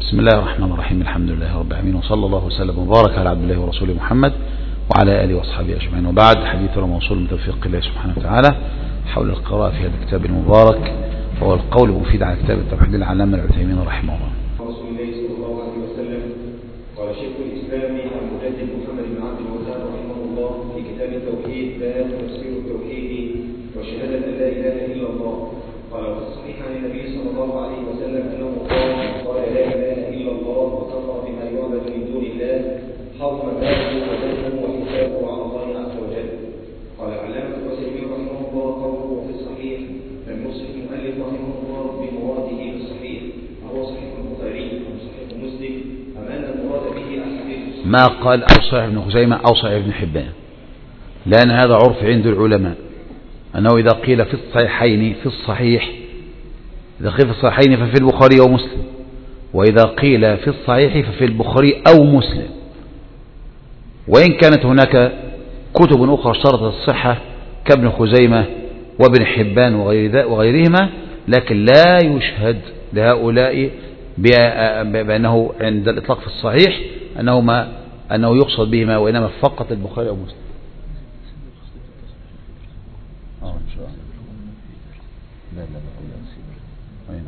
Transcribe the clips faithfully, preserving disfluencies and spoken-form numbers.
بسم الله الرحمن الرحيم. الحمد لله رب العالمين، وصلى الله وسلم وبارك على عبد الله ورسوله محمد وعلى آله وأصحابه أجمعين، وبعد. حديثنا موصول من توفيق الله سبحانه وتعالى حول القراءة في هذا الكتاب المبارك، وهو القول المفيد على كتاب التوحيد العلامة العثيمين رحمه الله. رسول الله صلى الله عليه وسلم قال شيخ الإسلام المجدد محمد بن عبد الوهاب رحمه الله في كتاب التوحيد باب تفسير التوحيد وشهادة أن لا إله إلا الله. قال في الصحيح عن النبي صلى الله عليه وسلم أنه قال قال لا إله إلا الله وكفر بما يعبد من دون الله، حرم ماله ودمه وحسابه على الله عز وجل. قال العلامة العثيمين رحمه الله قوله في الصحيح لم يصف المؤلف رحمه الله بمراده بالصحيح، وهو صحيح البخاري أو صحيح مسلم، أم أن المراد به الحديث ما قال أو صحيح ابن خزيمة أو صحيح ابن حبان، لأن هذا عرف عند العلماء أنه إذا قيل في الصحيحين في الصحيح إذا قيل في الصحيحين ففي البخاري أو مسلم، وإذا قيل في الصحيح ففي البخاري أو مسلم. وإن كانت هناك كتب أخرى اشترطت الصحة كابن خزيمة وابن حبان وغيرهما، لكن لا يشهد لهؤلاء بأنه عند الإطلاق في الصحيح أنه, ما أنه يقصد بهما، وإنما فقط البخاري أو مسلم. آه إن شاء الله. لا لا لا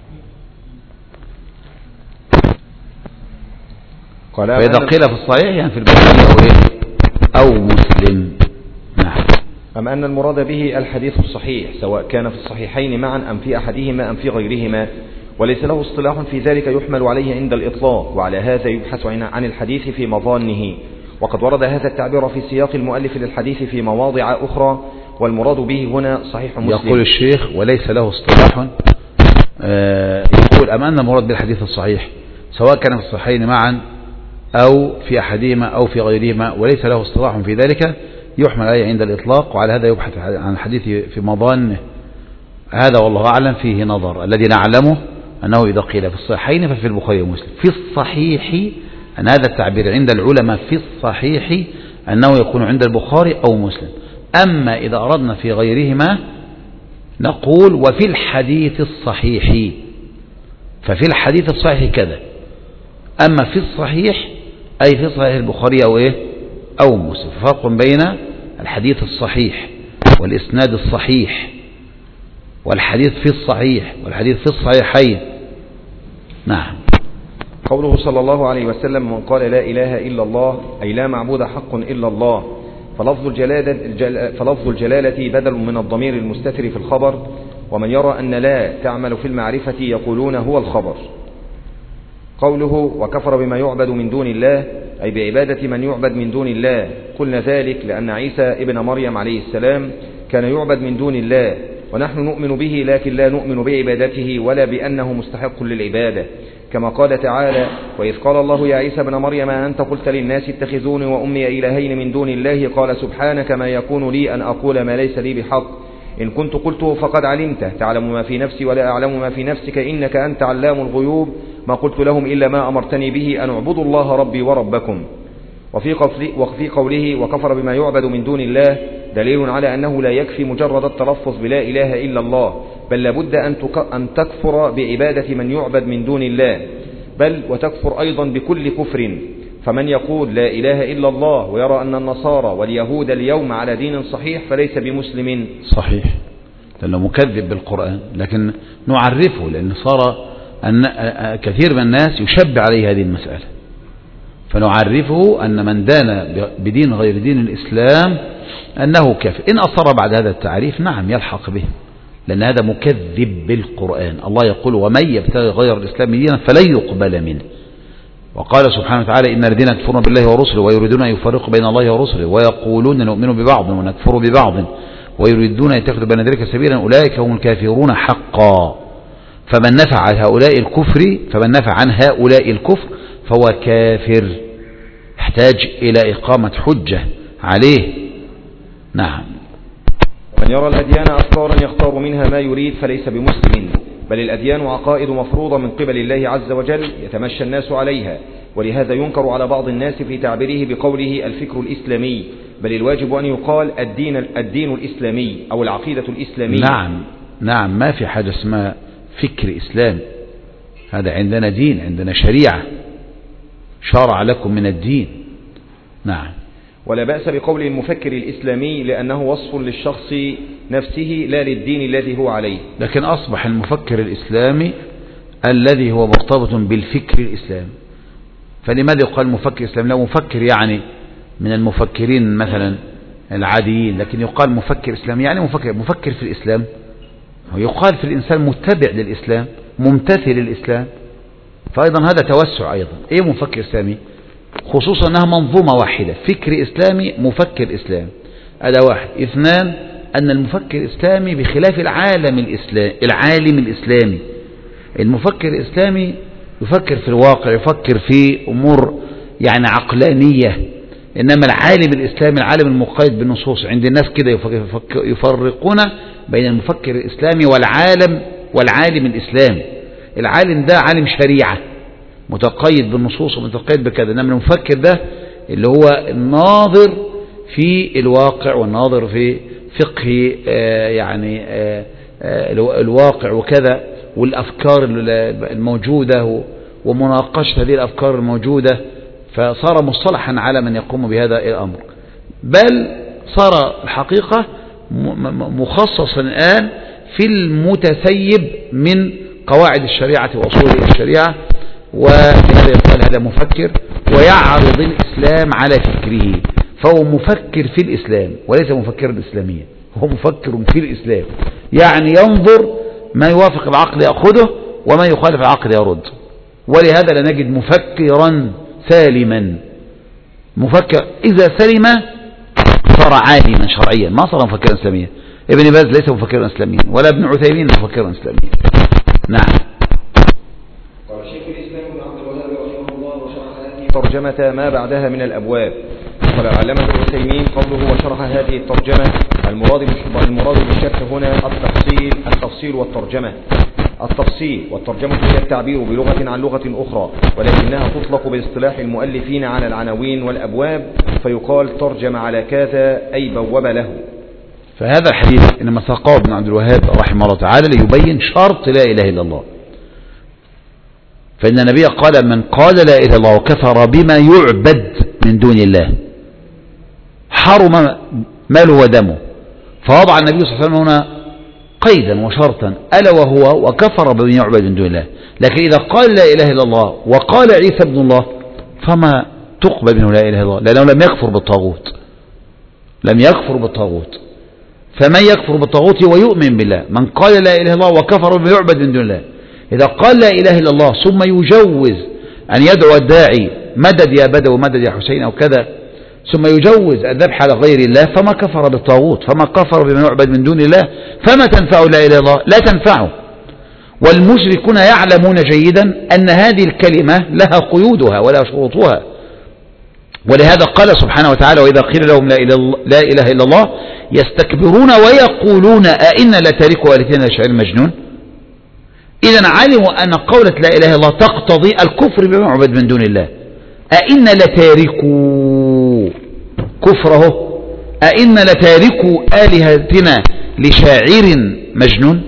قال فإذا قيل في الصحيح يعني في البخاري أو إيه أو مسلم. نعم. أم أن المراد به الحديث الصحيح سواء كان في الصحيحين معا أم في أحدهما أم في غيرهما، وليس له اصطلاح في ذلك يحمل عليه عند الإطلاق، وعلى هذا يبحث عن الحديث في مظانه. وقد ورد هذا التعبير في سياق المؤلف للحديث في مواضع أخرى، والمراد به هنا صحيح مسلم. يقول الشيخ وليس له اصطلاح، آه يقول أم أن المراد بالحديث الصحيح سواء كان في الصحيحين معا أو في أحدهما أو في غيرهما، وليس له اصطلاح في ذلك يحمل عليه عند الإطلاق، وعلى هذا يبحث عن الحديث في مظانه. هذا والله أعلم فيه نظر. الذي نعلمه أنه إذا قيل في الصحيحين ففي البخاري ومسلم. في الصحيح أن هذا التعبير عند العلماء في الصحيح أنه يكون عند البخاري أو مسلم. أما إذا أردنا في غيرهما نقول وفي الحديث الصحيح، ففي الحديث الصحيح كذا. أما في الصحيح أي في صحيح البخاري أو إيه أو مسلم. فرق بين الحديث الصحيح والإسناد الصحيح والحديث في الصحيح والحديث في الصحيحين. نعم. قوله صلى الله عليه وسلم من قال لا إله إلا الله أي لا معبود حق إلا الله، فلفظ الجلالة, الجل... فلفظ الجلالة بدل من الضمير المستتر في الخبر، ومن يرى أن لا تعمل في المعرفة يقولون هو الخبر. قوله وكفر بما يعبد من دون الله أي بعبادة من يعبد من دون الله. قلنا ذلك لأن عيسى ابن مريم عليه السلام كان يعبد من دون الله، ونحن نؤمن به لكن لا نؤمن بعبادته ولا بأنه مستحق للعبادة، كما قال تعالى وإذ قال الله يا عيسى ابن مريم أنت قلت للناس اتخذوني وأمي إلهين من دون الله قال سبحانك ما يكون لي أن أقول ما ليس لي بحق، إن كنت قلته فقد علمته تعلم ما في نفسي ولا أعلم ما في نفسك إنك أنت علام الغيوب، ما قلت لهم إلا ما أمرتني به أن اعبدوا الله ربي وربكم. وفي قوله وكفر بما يعبد من دون الله دليل على أنه لا يكفي مجرد التلفظ بلا إله إلا الله، بل لابد أن تكفر بعبادة من يعبد من دون الله، بل وتكفر أيضا بكل كفر. فمن يقول لا إله إلا الله ويرى أن النصارى واليهود اليوم على دين صحيح فليس بمسلم. صحيح، لأنه مكذب بالقرآن، لكن نعرفه لأن صار أن كثير من الناس يشبع عليه هذه المسألة، فنعرفه أن من دان بدين غير دين الإسلام أنه كافر. إن أصر بعد هذا التعريف نعم يلحق به، لأن هذا مكذب بالقرآن. الله يقول ومن يبتغي غير الإسلام دينا فلن يقبل منه. وقال سبحانه وتعالى إن الذين يكفرون بالله ورسله ويريدون أن يفرقوا بين الله ورسله ويقولون نؤمن ببعض ونكفر ببعض ويريدون أن يتخذوا بين ذلك سبيلا أولئك هم الكافرون حقا. فمن نفع عن هؤلاء الكفر فمن نفع عن هؤلاء الكفر فهو كافر، يحتاج إلى إقامة حجة عليه. نعم. من يرى الأديان أفكارا يختار منها ما يريد فليس بمسلم، بل الأديان عقائد مفروضة من قبل الله عز وجل يتمشى الناس عليها، ولهذا ينكر على بعض الناس في تعبيره بقوله الفكر الإسلامي، بل الواجب أن يقال الدين, الدين الإسلامي أو العقيدة الإسلامية. نعم نعم، ما في حاجة اسمها فكر إسلامي. هذا عندنا دين، عندنا شريعة شرع لكم من الدين. نعم. ولا بأس بقول المفكر الإسلامي لأنه وصف للشخص نفسه لا للدين الذي هو عليه. لكن أصبح المفكر الإسلامي الذي هو مرتبط بالفكر الإسلامي. فلماذا يقال مفكر إسلامي؟ لا مفكر يعني من المفكرين مثلا العاديين، لكن يقال مفكر إسلامي يعني مفكر مفكر في الإسلام. يقال في الإنسان متبع للإسلام ممتثل للإسلام، فأيضا هذا توسع. أيضا إيه مفكر إسلامي؟ خصوصا أنها منظومة واحدة، فكر إسلامي مفكر إسلام. هذا واحد. اثنان، أن المفكر الإسلامي بخلاف العالم الإسلام العالم الإسلامي. المفكر الإسلامي يفكر في الواقع، يفكر في أمور يعني عقلانية، إنما العالم الإسلامي العالم المقيد بالنصوص. عند الناس كده يفرقون بين المفكر الإسلامي والعالم والعالم الإسلامي. العالم ده عالم شريعة متقيد بالنصوص ومتقيد بكذا، إنما المفكر ده اللي هو الناظر في الواقع والناظر في فقه آه يعني آه آه الواقع وكذا، والأفكار الموجودة ومناقشة هذه الأفكار الموجودة، فصار مصطلحا على من يقوم بهذا الأمر. بل صار الحقيقة مخصصا الآن في المتسيب من قواعد الشريعة وأصول الشريعة، ولهذا يقال هذا مفكر ويعرض الإسلام على فكره، فهو مفكر في الإسلام وليس مفكرا إسلاميا، هو مفكر في الإسلام، يعني ينظر ما يوافق العقل يأخذه وما يخالف العقل يرد. ولهذا لا نجد مفكرا سالما. مفكر إذا سلم صار عالما شرعيا، ما صار مفكرا إسلاميا. ابن باز ليس مفكرا إسلاميا، ولا ابن عثيمين مفكرا إسلاميا. نعم. قال شيخ الإسلام ابن عبد الوهاب رحمه الله وشرح هذه ترجمة ما بعدها من الأبواب. قال العلامة ابن عثيمين قوله وشرح هذه الترجمة المراد المراد بالشرح هنا التفصيل التفصيل والترجمة. التفصيل والترجمة هي التعبير بلغة عن لغة أخرى، ولكنها تطلق باصطلاح المؤلفين على العناوين والأبواب، فيقال ترجم على كذا أي بوب له. فهذا الحديث إنما ساقه ابن عبد الوهاب رحمه الله تعالى ليبين شرط لا إله إلا الله. فإن النبي قال من قال لا إله إلا الله وكفر بما يعبد من دون الله حرم ماله ودمه. فوضع النبي صلى الله عليه وسلم هنا قيدا وشرطا ألا وهو وكفر بما يعبد من دون الله. لكن إذا قال لا إله إلا الله وقال عيسى ابن الله فما تقبل منه لا إله إلا الله، لأنه لم يكفر بالطاغوت، لم يكفر بالطاغوت. فمن يكفر بالطاغوت ويؤمن بالله. من قال لا إله إلا الله وكفر بما يعبد من دون الله، إذا قال لا إله إلا الله ثم يجوز أن يدعو الداعي مدد يا بدو مدد يا حسين أو كذا، ثم يجوز الذبح على غير الله، فما كفر بالطاغوت، فما كفر بما يعبد من دون الله، فما تنفع لا إله إلا الله؟ لا تنفعه. والمشركون يعلمون جيدا أن هذه الكلمة لها قيودها ولا شروطها. ولهذا قال سبحانه وتعالى وإذا قيل لهم لا إله إلا الله يستكبرون ويقولون أئنا لتاركوا آلهتنا لشاعر مجنون. إذا علموا أن قولة لا إله إلا الله تقتضي الكفر بما يعبد من دون الله. أئنا لتاركوا كفره، أئنا لتاركوا آلهتنا لشاعر مجنون،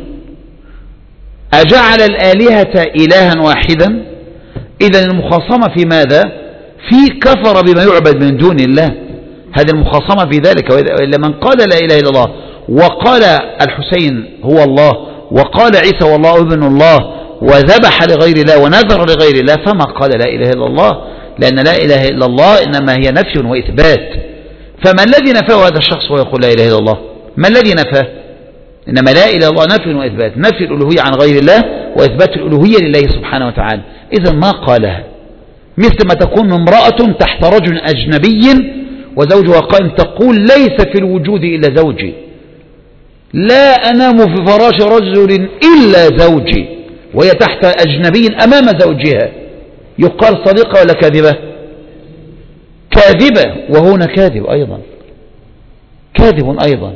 أجعل الآلهة إلها واحدا. إذا المخاصمة في ماذا؟ في كفر بما يعبد من دون الله، هذه المخاصمة في ذلك. وإلا من قال لا إله إلا الله وقال الحسين هو الله وقال عيسى والله ابن الله وذبح لغير الله ونذر لغير الله فما قال لا إله إلا الله، لأن لا إله إلا الله إنما هي نفي وإثبات. فما الذي نفاه هذا الشخص ويقول لا إله إلا الله؟ ما الذي نفاه؟ إنما لا إله إلا الله نفي وإثبات، نفي الألوهية عن غير الله وإثبات الألوهية لله سبحانه وتعالى. إذا ما قالها، مثل ما تكون امرأة تحت رجل أجنبي وزوجها قائم تقول ليس في الوجود إلا زوجي، لا أنام في فراش رجل إلا زوجي، وهي تحت أجنبي أمام زوجها، يقال صديقة ولا كاذبة؟ كاذبة، وهنا كاذب أيضا، كاذب أيضا.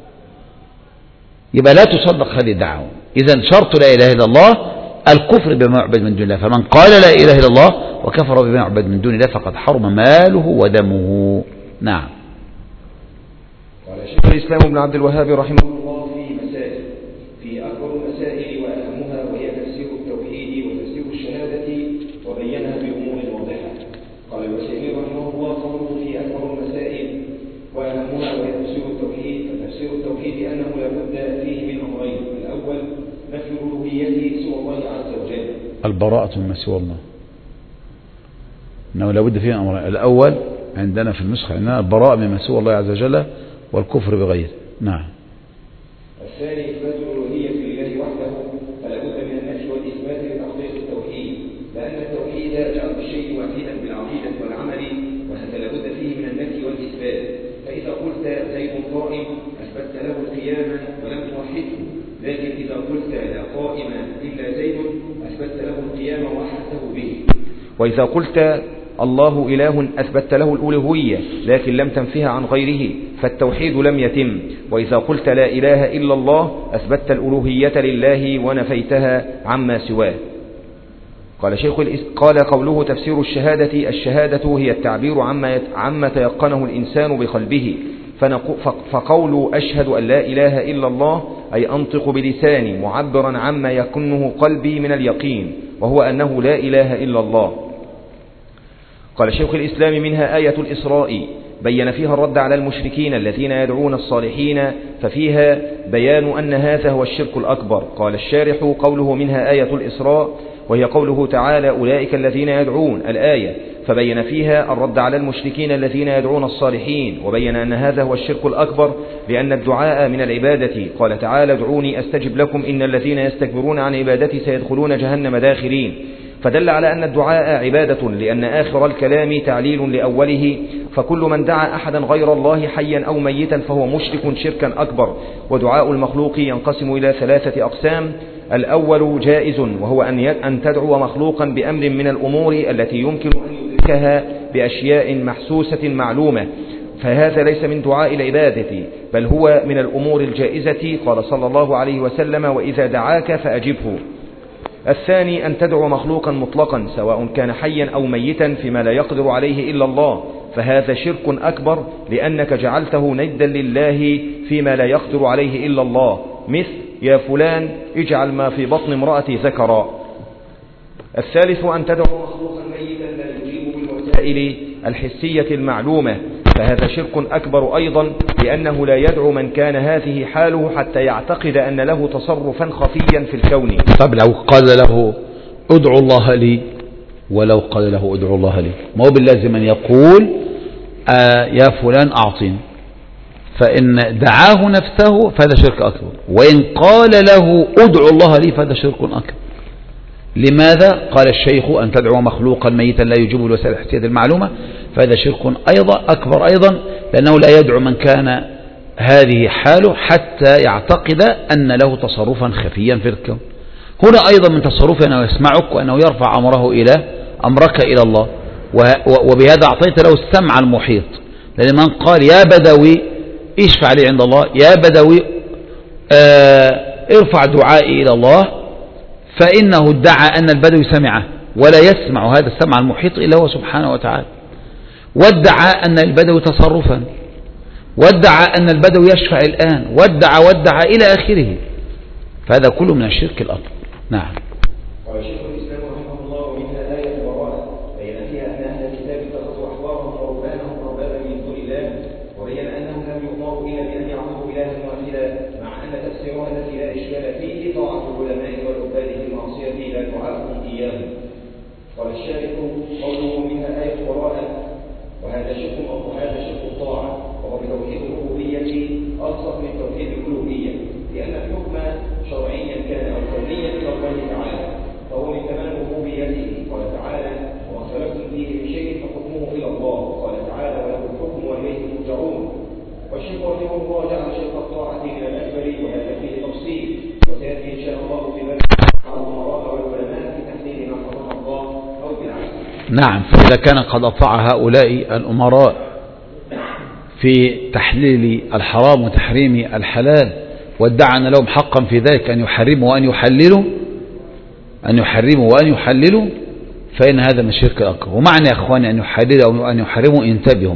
يبقى لا تصدق هذه الدعوة. إذن شرط لا إله إلا الله الكفر بما يعبد من دون الله. فمن قال لا إله إلا الله وكفر بما يعبد من دون الله فقد حرم ماله ودمه. نعم. قال شيخ الإسلام ابن عبد الوهاب رحمه الله في مسائل، في أكبر المسائل وأهمها وهي تفسير التوحيد وتفسير البراءة مما سوى الله، إنه لابد فيه أمرين. الأول عندنا في النسخة عندنا البراءة مما سوى الله عز وجل والكفر بغيره. نعم. الثاني إثبات الألوهية لله وحده، فلا بد من النفي والإثبات لتحقيق التوحيد، لأن التوحيد جعل الشيء واحدا بالعقيدة والعمل، وهذا لا بد فيه من النفي والإثبات. فإذا قلت زيد قائم أثبتت له القيام ولم توحده، لكن إذا قلت لا قائم إلا زيد أثبتت له القيام ووحدته به. وإذا قلت الله إله أثبتت له الألوهية لكن لم تنفها عن غيره، فالتوحيد لم يتم. وإذا قلت لا إله إلا الله أثبتت الألوهية لله ونفيتها عما سواه. قال شيخ قال قوله تفسير الشهادة: الشهادة هي التعبير عما عما تيقنه الإنسان بقلبه، فقول أشهد أن لا إله إلا الله أي أنطق بلساني معبرا عما يكنه قلبي من اليقين، وهو أنه لا إله إلا الله. قال شيخ الإسلام: منها آية الإسراء بين فيها الرد على المشركين الذين يدعون الصالحين، ففيها بيان أن هذا هو الشرك الأكبر. قال الشارح: قوله منها آية الإسراء وهي قوله تعالى: أولئك الذين يدعون الآية، فبين فيها الرد على المشركين الذين يدعون الصالحين، وبين أن هذا هو الشرك الأكبر لأن الدعاء من العبادة. قال تعالى: ادعوني أستجب لكم إن الذين يستكبرون عن عبادتي سيدخلون جهنم داخرين. فدل على أن الدعاء عبادة، لأن آخر الكلام تعليل لأوله، فكل من دعا أحدا غير الله حيا أو ميتا فهو مشرك شركا أكبر. ودعاء المخلوق ينقسم إلى ثلاثة أقسام: الأول جائز، وهو أن تدعو مخلوقا بأمر من الأمور التي يمكن أن يدركها بأشياء محسوسة معلومة، فهذا ليس من دعاء العبادة بل هو من الأمور الجائزة. قال صلى الله عليه وسلم: وإذا دعاك فأجبه. الثاني أن تدعو مخلوقا مطلقا سواء كان حيا أو ميتا فيما لا يقدر عليه إلا الله، فهذا شرك أكبر لأنك جعلته ندا لله فيما لا يقدر عليه إلا الله، مثل يا فلان اجعل ما في بطن امرأتي ذكرا. الثالث أن تدعو مخلوقا ميتا لا يجيب بالوسائل الحسية المعلومة، فهذا شرك أكبر أيضا لأنه لا يدعو من كان هذه حاله حتى يعتقد أن له تصرفا خفيا في الكون. طب لو قال له ادعو الله لي، ولو قال له ادعو الله لي، ما هو باللازم أن يقول آه يا فلان أعطيني، فإن دعاه نفسه فهذا شرك أكبر، وإن قال له ادعو الله لي فهذا شرك أكبر. لماذا؟ قال الشيخ: أن تدعو مخلوقا ميتا لا يجيب الوسائل الحسية المعلومة، فهذا شرك أيضا أكبر أيضا، لأنه لا يدعو من كان هذه حاله حتى يعتقد أن له تصرفا خفيا في الكون. هنا أيضا من تصرفه أنه يسمعك وأنه يرفع أمره إلى أمرك إلى الله، وبهذا أعطيت له السمع المحيط. لأن من قال يا بدوي اشفع لي عند الله، يا بدوي آه ارفع دعائي إلى الله، فإنه ادعى أن البدوي سمعه ولا يسمع هذا السمع المحيط إلا هو سبحانه وتعالى، وادعى أن البدوي تصرفا، وادعى أن البدوي يشفع الآن، وادعى وادعى إلى آخره، فهذا كله من الشرك الأكبر. نعم. قال شيخ الإسلام رحمه الله: ومنها آية البراءة بين فيها أن أهل الكتاب اتخذوا أحبارهم ورهبانهم أربابا من دون الله، وبين أنهم لم يؤمروا إلا بأن يعبدوا إلها واحدا، مع أن تفسيرها الذي لا إشكال فيه طاعة العلماء والعباد بالمعصية لا دعاءهم إياهم. قال الشارح: قوله منها آية البراءة وهذا شرك وهذا شرك الطاعة، وهو بتوحيد الربوبية أبسط من توحيد الألوهية، لأن الحكم شرعيا كان أو كونيا إلى الله تعالى، فهو من تمام ربوبيته. قال تعالى: وما اختلفتم فيه من شيء فحكمه إلى الله. قال تعالى: وله الحكم وإليه ترجعون. والشرك رحمه الله جعل شرك الطاعة من الأكبر، وهذا فيه تفصيل، وسيأتي إن شاء الله في باب الأمراء والعلماء في تحليل ما حرم الله أو بالعكس. نعم. فإذا كان قد أطاع هؤلاء الأمراء في تحليل الحرام وتحريم الحلال، وادعى أن لهم حقا في ذلك أن يحرموا وأن يحللوا أن يحرموا وأن يحللوا، فإن هذا من الشرك الأكبر. ومعنى يا أخواني أن يحللوا وأن يحرموا انتبهوا،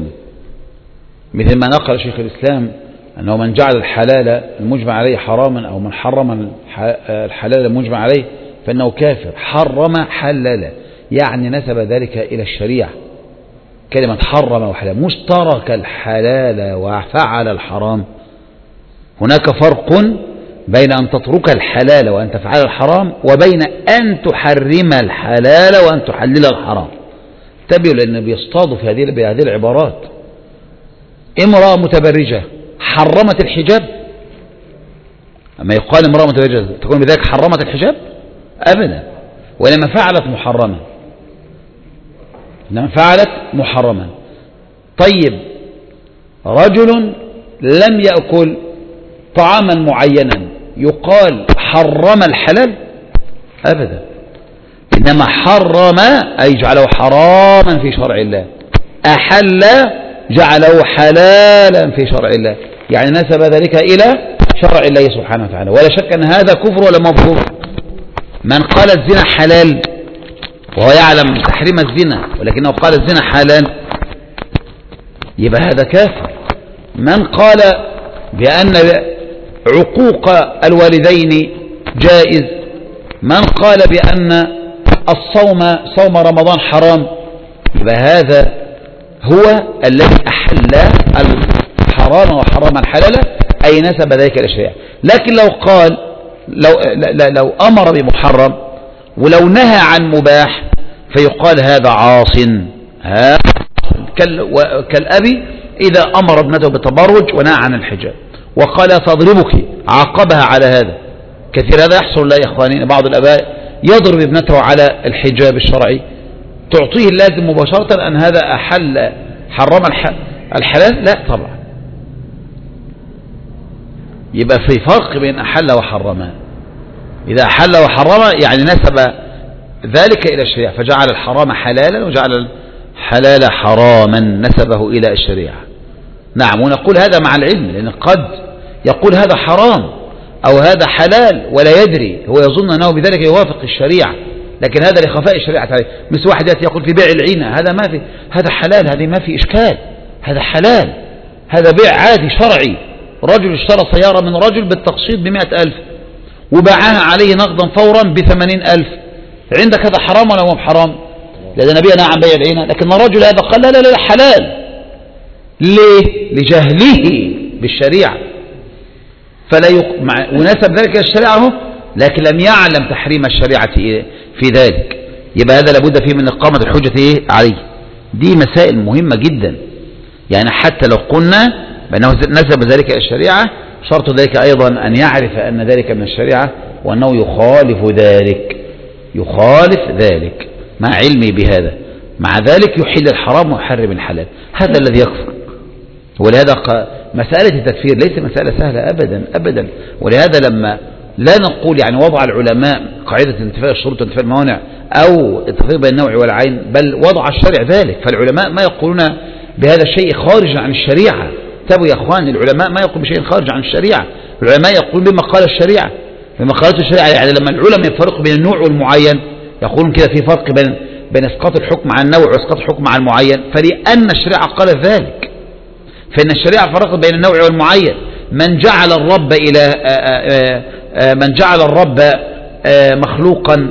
مثل ما نقل شيخ الإسلام أنه من جعل الحلال المجمع عليه حراما، أو من حرم الحلال المجمع عليه فإنه كافر. حرم حلل، يعني نسب ذلك إلى الشريعة. كلمة حرم وحلال، مش ترك الحلال وفعل الحرام. هناك فرق بين أن تترك الحلال وأن تفعل الحرام وبين أن تحرم الحلال وأن تحلل الحرام. انتبهوا لأن بيصطادوا في هذه بهذه العبارات. امرأة متبرجة حرمت الحجاب، أما يقال امرأة متبرجة تكون بذلك حرمت الحجاب؟ أبدا، ولما فعلت محرما، لما فعلت محرما. طيب رجل لم يأكل طعاما معينا يقال حرم الحلال؟ أبدا، إنما حرم أي جعله حراما في شرع الله، أحل جعله حلالا في شرع الله، يعني نسب ذلك إلى شرع الله سبحانه وتعالى. ولا شك أن هذا كفر ولا مكفور. من قال الزنا حلال وهو يعلم تحريم الزنا ولكنه قال الزنا حلال يبقى هذا كافر. من قال بأن عقوق الوالدين جائز، من قال بأن الصوم صوم رمضان حرام، يبقى هذا هو الذي أحل الحرام وحرم الحلال، أي نسب ذلك إلى الشريعة. لكن لو قال لو, لو أمر بمحرم ولو نهى عن مباح فيقال هذا عاص. ها كالأبي إذا أمر ابنته بالتبرج ونهى عن الحجاب وقال سأضربك عاقبها على هذا. كثير هذا يحصل لا يا إخواني، بعض الآباء يضرب ابنته على الحجاب الشرعي، تعطيه اللازم مباشرة أن هذا أحل حرم الحلال؟ لا طبعا. يبقى في فرق بين أحل وحرم. إذا أحل وحرم يعني نسب ذلك إلى الشريعة فجعل الحرام حلالا وجعل الحلال حراما، نسبه إلى الشريعة. نعم، ونقول هذا مع العلم، لأن قد يقول هذا حرام أو هذا حلال ولا يدري، هو يظن أنه بذلك يوافق الشريعة، لكن هذا لخفاء الشريعة عليه. مثل واحد يأتي يقول في بيع العينة هذا ما في، هذا حلال، هذه ما في إشكال، هذا حلال، هذا بيع عادي شرعي. رجل اشترى سيارة من رجل بالتقسيط بمئة ألف وباعها عليه نقدا فورا بثمانين ألف، عندك هذا حرام ولا هو حرام؟ لأن النبي نهى عن بيع العينة، لكن الرجل هذا قال لا لا لا حلال. ليه؟ لجهله بالشريعة، فلا يق... ونسب ذلك الشريعة هو، لكن لم يعلم تحريم الشريعة في ذلك. يبقى هذا لابد فيه من إقامة الحجة عليه. دي مسائل مهمة جدا، يعني حتى لو قلنا بأنه نسب ذلك إلى الشريعة شرط ذلك أيضا أن يعرف أن ذلك من الشريعة وأنه يخالف ذلك، يخالف ذلك مع علمه بهذا، مع ذلك يحل الحرام ويحرم الحلال. هذا الذي يكفر. ولهذا مسألة التكفير ليس مسألة سهلة أبدا أبدا. ولهذا لما لا نقول يعني وضع العلماء قاعدة انتفاء الشروط وانتفاء الموانع أو التفريق بين النوع والعين، بل وضع الشرع ذلك. فالعلماء ما يقولون بهذا الشيء خارج عن الشريعة. تابوا يا أخوان، العلماء ما يقول بشيء خارج عن الشريعة، العلماء يقول بما قال الشريعة، بما قالت الشريعة. يعني لما العلماء يفرقوا بين النوع والمعين يقولون كده في فرق بين بين اسقاط الحكم على النوع واسقاط الحكم على المعين، فلأن الشريعة قالت ذلك. فإن الشريعة فرقت بين النوع والمعين. من جعل الرب إلى من جعل الرب مخلوقا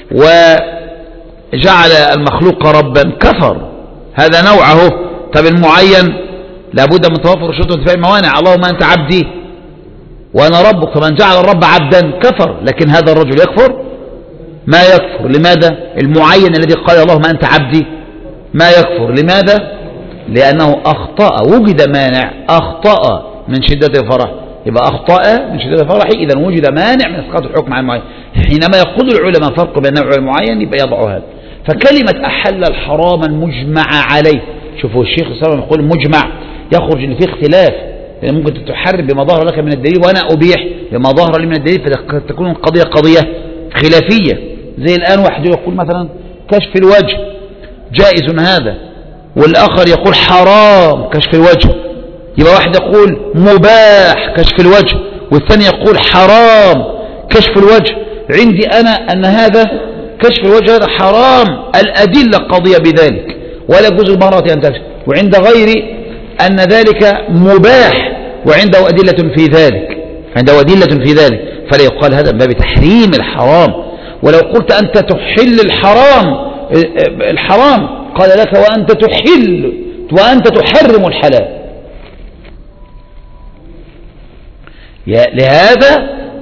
وجعل المخلوق ربا كفر، هذا نوعه. طب المعين لابد من توافر الشروط وانتفاء الموانع. اللهم أنت عبدي وأنا ربك، فمن جعل الرب عبدا كفر. لكن هذا الرجل يكفر؟ ما يكفر. لماذا؟ المعين الذي قال اللهم أنت عبدي ما يكفر. لماذا؟ لأنه أخطأ، وجد مانع، أخطأ من شدة الفرح. يبقى أخطأ من شدة الفرح، إذا وجد مانع من إسقاط الحكم على المعين. حينما يقول العلماء فرق بين النوع والمعين يبقى يضعوا هذا. فكلمة أحل الحرام المجمع عليه، شوفوا الشيخ صلى الله عليه وسلم يقول مجمع، يخرج إن في اختلاف، يعني ممكن تحرم بما ظهر لك من الدليل وأنا أبيح بما ظهر لي من الدليل، فتكون القضية قضية خلافية. زي الآن واحد يقول مثلا كشف الوجه جائز هذا، والآخر يقول حرام كشف الوجه. يبقى واحد يقول مباح كشف الوجه والثاني يقول حرام كشف الوجه. عندي أنا أن هذا كشف الوجه هذا حرام، الأدلة قضية بذلك ولا يجوز المرأة أن تكشف، وعند غيري أن ذلك مباح وعنده أدلة في ذلك، عنده أدلة في ذلك، فلا يقال هذا من باب تحريم الحرام. ولو قلت أنت تحل الحرام الحرام قال لك وأنت تحل وأنت تحرم الحلال. لهذا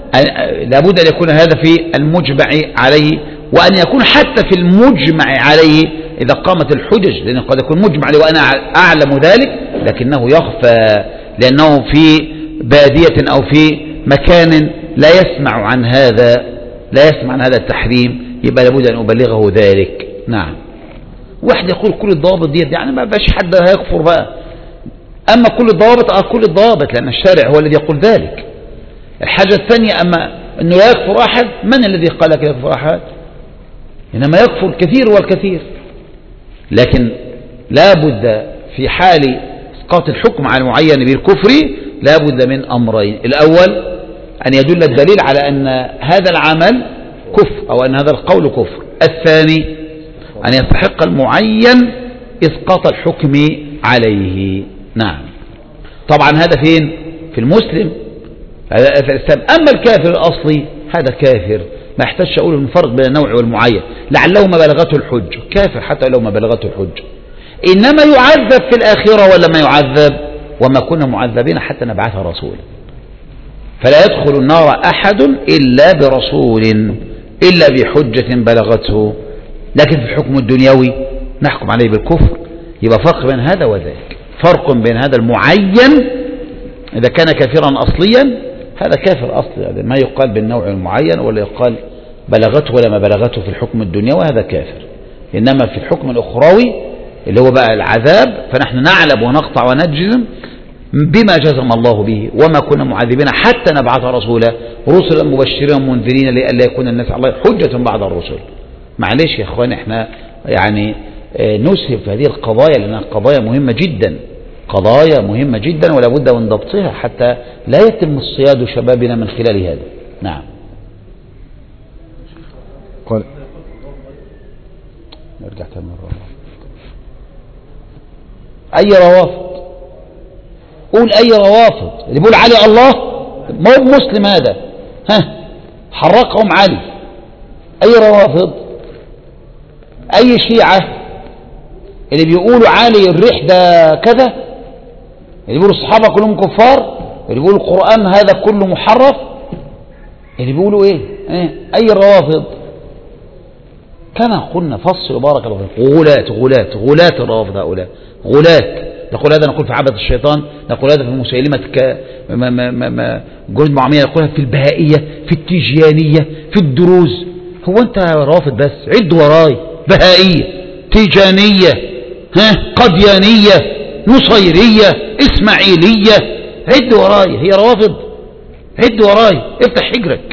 لابد أن يكون هذا في المجمع عليه، وأن يكون حتى في المجمع عليه إذا قامت الحجج، لأنه قد يكون مجمع عليه وأنا أعلم ذلك لكنه يخفى لأنه في بادية أو في مكان لا يسمع عن هذا لا يسمع عن هذا التحريم، يبقى لابد أن أبلغه ذلك. نعم. واحد يقول كل الضوابط دي يعني ما باش حد هيكفر بقى. أما كل الضوابط أه كل الضوابط لأن الشارع هو الذي يقول ذلك. الحاجة الثانية أما أنه لا يكفر أحد، من الذي قال لك يكفر أحد؟ إنما يكفر الكثير والكثير، لكن لا بد في حال إسقاط الحكم على المعين بالكفر لا بد من أمرين. الأول أن يدل الدليل على أن هذا العمل كفر أو أن هذا القول كفر. الثاني أن يستحق المعين إسقاط الحكم عليه. نعم. طبعا هذا فين؟ في المسلم، هذا في الإسلام. أما الكافر الأصلي هذا كافر ما يحتاجش أقول الفرق بين النوع والمعين، لعله ما بلغته الحج كافر حتى لو ما بلغته الحج. إنما يعذب في الآخرة ولا ما يعذب؟ وما كنا معذبين حتى نبعث رسولا، فلا يدخل النار أحد إلا برسول إلا بحجة بلغته. لكن في الحكم الدنيوي نحكم عليه بالكفر. يبقى فرق بين هذا وذاك، فرق بين هذا المعين إذا كان كافرا أصليا هذا كافر أصلي، ما يقال بالنوع المعين ولا يقال بلغته ولا ما بلغته في الحكم الدنيوي هذا كافر. إنما في الحكم الأخروي اللي هو بقى العذاب فنحن نعلم ونقطع ونجزم بما جزم الله به، وما كنا معذبين حتى نبعث رسولا رسلا مبشرين ومنذرين لئلا يكون الناس على الله حجة بعد الرسل. معلش يا اخوان احنا يعني نسهب في هذه القضايا لأنها قضايا مهمة جدا، قضايا مهمة جدا ولا بد من ضبطها حتى لا يتم اصطياد شبابنا من خلال هذا. نعم. قال نرجع تاني مرة. أي روافض؟ قول أي روافض اللي بيقول علي الله ما هو مسلم هذا، ها حرقهم علي. أي روافض؟ أي شيعة اللي بيقولوا علي الريح ده كذا، اللي بيقولوا الصحابة كلهم كفار، اللي بيقولوا القرآن هذا كله محرف، اللي بيقولوا ايه, إيه؟ أي الروافض؟ كما قلنا فصل بارك الله فيكم غلات غلات غلات الروافض هؤلاء غلات. نقول هذا نقول في عبدة الشيطان، نقول هذا في مسيلمة ك... ما ما ما ما جند معمية، نقولها في البهائية في التيجانية في الدروز. هو أنت رافض بس عد وراي، بهائية تيجانية ها قديانية نصيرية إسماعيلية، عد وراي، هي روافض؟ عد وراي، افتح حجرك.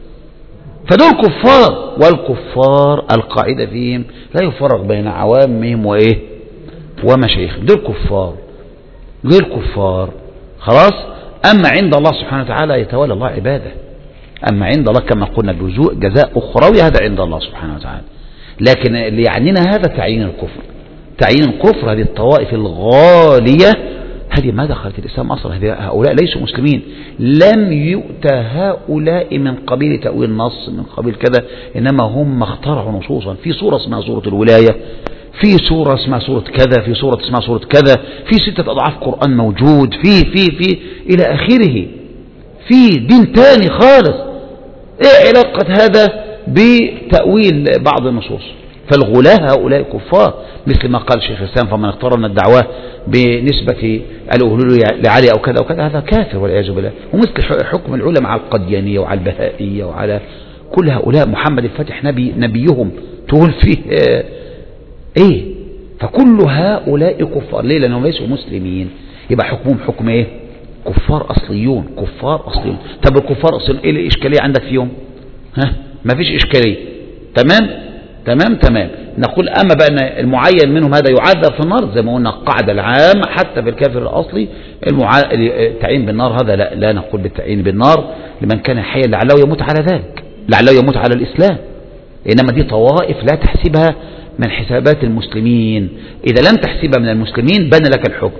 فدول كفار، والكفار القاعدة فيهم لا يفرق بين عوامهم وإيه ومشايخهم، دول كفار دول كفار خلاص. أما عند الله سبحانه وتعالى يتولى الله عباده، أما عند الله كما قلنا جزاء أخروي هذا عند الله سبحانه وتعالى. لكن اللي يعنينا هذا تعيين الكفر، تعيين الكفر. هذه الطوائف الغالية هذه ما دخلت الإسلام أصلا، هؤلاء ليسوا مسلمين، لم يؤتى هؤلاء من قبيل تأويل نص من قبيل كذا، إنما هم اخترعوا نصوصا في سورة اسمها سورة الولاية، في سورة اسمها سورة كذا، في سورة اسمها سورة كذا، في ستة أضعاف قرآن موجود في في في إلى آخره، في دين تاني خالص. إيه علاقة هذا بتأويل بعض النصوص؟ فالغلاة هؤلاء كفار، مثل ما قال شيخ الإسلام فمن اقترن الدعوة بنسبة الأهلول لعلي أو كذا أو كذا هذا كافر والعياذ بالله. ومثل حكم العلماء على القديانية وعلى البهائية وعلى كل هؤلاء، محمد الفاتح نبي نبيهم تقول فيه اه ايه. فكل هؤلاء كفار، ليه؟ لأنهم ليسوا مسلمين، يبقى حكمهم حكم ايه؟ كفار أصليون، كفار أصليون. طب الكفار أصليون ايه الإشكالية عندك فيهم؟ ها ما فيش إشكالية. تمام تمام تمام. نقول أما بأن المعين منهم هذا يعذب في النار زي ما قلنا القاعدة العامة حتى في الكافر الأصلي المع... التعيين بالنار هذا لا, لا نقول بالتعيين بالنار لمن كان حيا لعله يموت على ذلك، لعله يموت على الإسلام. إنما دي طوائف لا تحسبها من حسابات المسلمين، إذا لم تحسبها من المسلمين بان لك الحكم،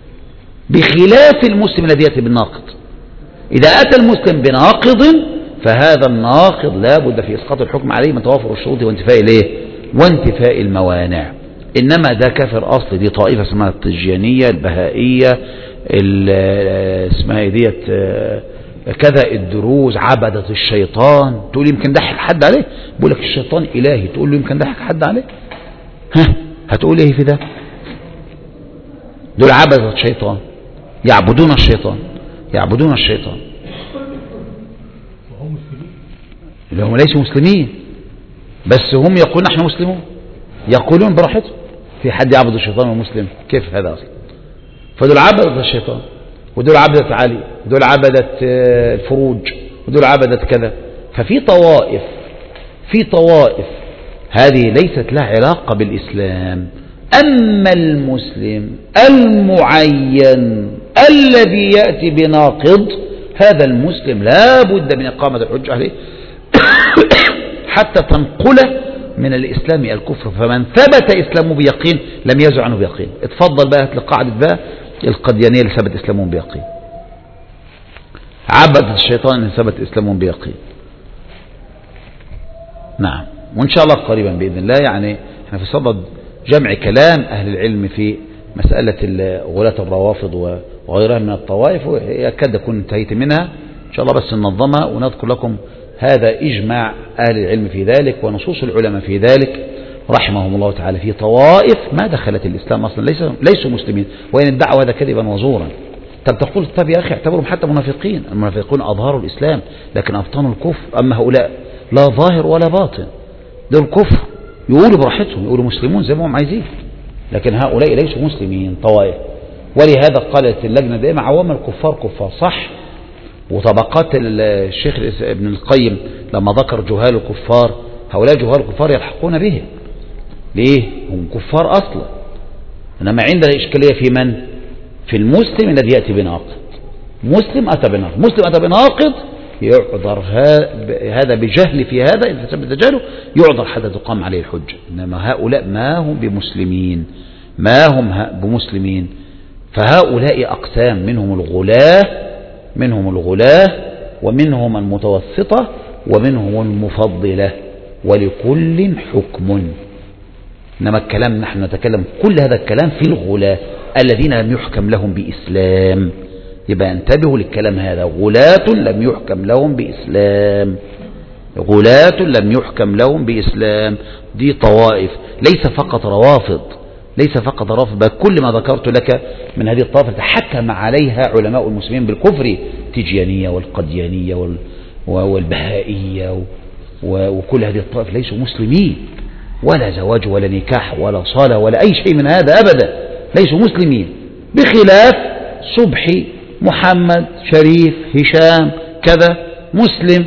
بخلاف المسلم الذي يأتي بالناقض. إذا أتى المسلم بناقض فهذا الناقض لا بد في إسقاط الحكم عليه من توافر الشروط وانتفاء الايه وانتفاء الموانع. إنما ده كافر أصل، دي طائفة اسمها التجيانية البهائية اسمها ديت كذا الدروز عبدة الشيطان، تقول يمكن ضحك حد عليه؟ بقول لك الشيطان إلهي، تقول له يمكن ضحك حد عليه؟ ها هتقول ايه في ده؟ دول عبدة الشيطان، يعبدون الشيطان، يعبدون الشيطان. اللي هم ليسوا مسلمين، بس هم يقولون نحن مسلمون، يقولون براحتهم. في حد يعبد الشيطان ومسلم؟ كيف هذا أصلا؟ فدول عبدة الشيطان، ودول عبدة علي، ودول عبدة الفروج، ودول عبدة كذا. ففي طوائف، في طوائف هذه ليست لها علاقة بالإسلام. أما المسلم المعين الذي يأتي بناقض، هذا المسلم لا بد من إقامة الحجة عليه حتى تنقله من الإسلام إلى الكفر. فمن ثبت إسلامه بيقين لم يزع عنه بيقين. اتفضل بقى لقاعدة بقى القديانية اللي ثبت إسلامهم بيقين، عبد الشيطان اللي ثبت إسلامهم بيقين. نعم، وإن شاء الله قريبا بإذن الله. يعني احنا في صدد جمع كلام أهل العلم في مسألة غلاة الروافض وغيرها من الطوائف، ويكاد أكون انتهيت منها إن شاء الله، بس ننظمها ونذكر لكم هذا إجماع أهل العلم في ذلك ونصوص العلماء في ذلك رحمهم الله تعالى. في طوائف ما دخلت الإسلام أصلا، ليس ليسوا مسلمين، وإن ادعوا هذا كذبا وزورا. طب تقول طب يا أخي اعتبرهم حتى منافقين، المنافقون أظهروا الإسلام لكن أبطنوا الكفر. أما هؤلاء لا ظاهر ولا باطن، دول كفر، يقولوا براحتهم، يقولوا مسلمون زي ما هم عايزين، لكن هؤلاء ليسوا مسلمين، طوائف. ولهذا قالت اللجنة دائما عوام الكفار كفار، صح. وطبقات الشيخ ابن القيم لما ذكر جهال الكفار، هؤلاء جهال الكفار يلحقون به، ليه؟ هم كفار أصلا. إنما عندنا إشكالية في من؟ في المسلم الذي يأتي بناقض. مسلم أتى بناقض، مسلم أتى بناقض يعذر هذا بجهل في هذا، إذا ثبت جهله يعذر حتى تقام عليه الحجة. إنما هؤلاء ما هم بمسلمين، ما هم بمسلمين. فهؤلاء أقسام، منهم الغلاة، منهم الغلاة ومنهم المتوسطة ومنهم المفضلة، ولكل حكم. إنما الكلام نحن نتكلم كل هذا الكلام في الغلاة الذين لم يحكم لهم بإسلام. يبقى انتبهوا للكلام هذا، غلاة لم يحكم لهم بإسلام، غلاة لم يحكم لهم بإسلام. دي طوائف، ليس فقط روافض، ليس فقط روافض، بل كل ما ذكرت لك من هذه الطوائف تحكم عليها علماء المسلمين بالكفر، تيجانية والقديانية والبهائية وكل هذه الطوائف ليسوا مسلمين، ولا زواج ولا نكاح ولا صلاة ولا أي شيء من هذا أبدا، ليسوا مسلمين. بخلاف صبحي، محمد، شريف، هشام، كذا، مسلم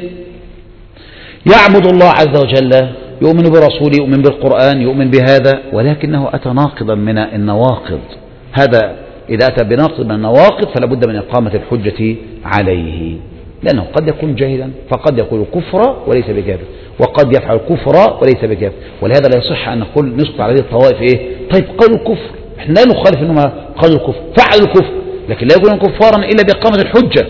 يعبد الله عز وجل، يؤمن برسوله، يؤمن بالقرآن، يؤمن بهذا، ولكنه أتى ناقضا من النواقض. هذا إذا أتى بناقض من النواقض فلا بد من إقامة الحجة عليه، لأنه قد يكون جاهلا، فقد يقول كفرا وليس بكافر، وقد يفعل كفرا وليس بكافر. ولهذا لا يصح أن نقول نسقط على هذه الطوائف إيه؟ طيب قالوا الكفر، احنا لا نخالف أنهم قالوا الكفر، فعلوا الكفر، لكن لا يكونون كفارا إلا بإقامة الحجة.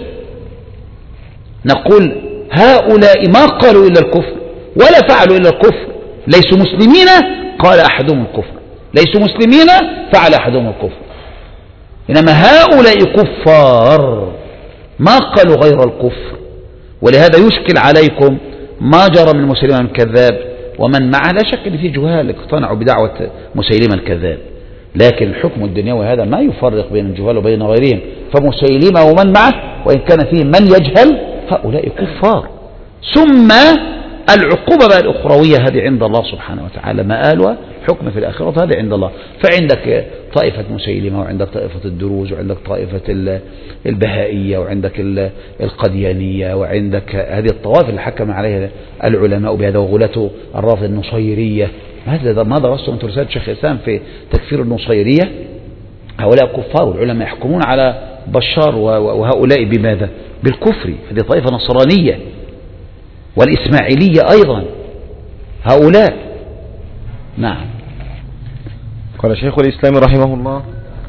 نقول هؤلاء ما قالوا إلا الكفر ولا فعلوا إلا الكفر، ليسوا مسلمين قال أحدهم الكفر، ليسوا مسلمين فعل أحدهم الكفر. إنما هؤلاء كفار ما قالوا غير الكفر. ولهذا يشكل عليكم ما جرى من مسيلمة الكذاب ومن معه. لا شك أن في جهال اقتنعوا بدعوة مسيلمة الكذاب، لكن الحكم الدنيوي هذا ما يفرق بين الجهال وبين غيرهم. فمسيلمة ومن معه وإن كان فيه من يجهل هؤلاء كفار. ثم العقوبة بقى الأخروية هذه عند الله سبحانه وتعالى، مآلها حكم في الآخرة هذا عند الله. فعندك طائفة مسيلمة، وعندك طائفة الدروز، وعندك طائفة البهائية، وعندك القديانية، وعندك هذه الطوائف اللي حكم عليها العلماء بهذا، وغلاة الرافض النصيرية. هذا ما درسته أنت رسالة شيخ الإسلام في تكفير النصيرية؟ هؤلاء كفار، والعلماء يحكمون على بشار وهؤلاء بماذا؟ بالكفر. هذه طائفة نصرانية. والإسماعيلية أيضا هؤلاء. نعم. قال شيخ الإسلام رحمه الله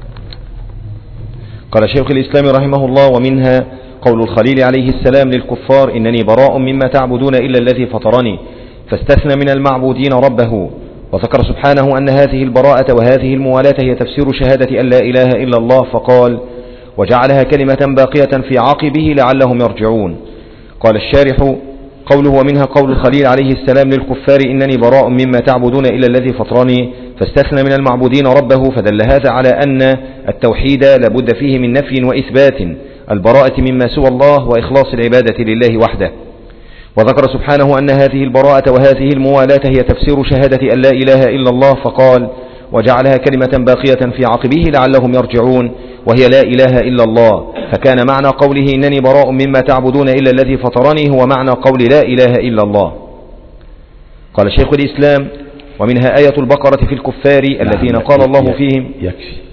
قال شيخ الإسلام رحمه الله ومنها قول الخليل عليه السلام للكفار: إنني براء مما تعبدون إلا الذي فطرني، فاستثنى من المعبودين ربه. وذكر سبحانه أن هذه البراءة وهذه الموالاة هي تفسير شهادة أن لا إله إلا الله، فقال: وجعلها كلمة باقية في عقبه لعلهم يرجعون. قال الشارح: قوله ومنها قول الخليل عليه السلام للكفار إنني براء مما تعبدون إلا الذي فطرني، فاستثنى من المعبودين ربه، فدل هذا على أن التوحيد لابد فيه من نفي وإثبات البراءة مما سوى الله وإخلاص العبادة لله وحده. وذكر سبحانه أن هذه البراءة وهذه الموالاة هي تفسير شهادة أن لا إله إلا الله، فقال: وجعلها كلمة باقية في عقبه لعلهم يرجعون، وهي لا إله إلا الله، فكان معنى قوله إنني براء مما تعبدون إلا الذي فطرني هو معنى قول لا إله إلا الله. قال شيخ الإسلام: ومنها آية البقرة في الكفار الذين قال الله فيهم. يكفي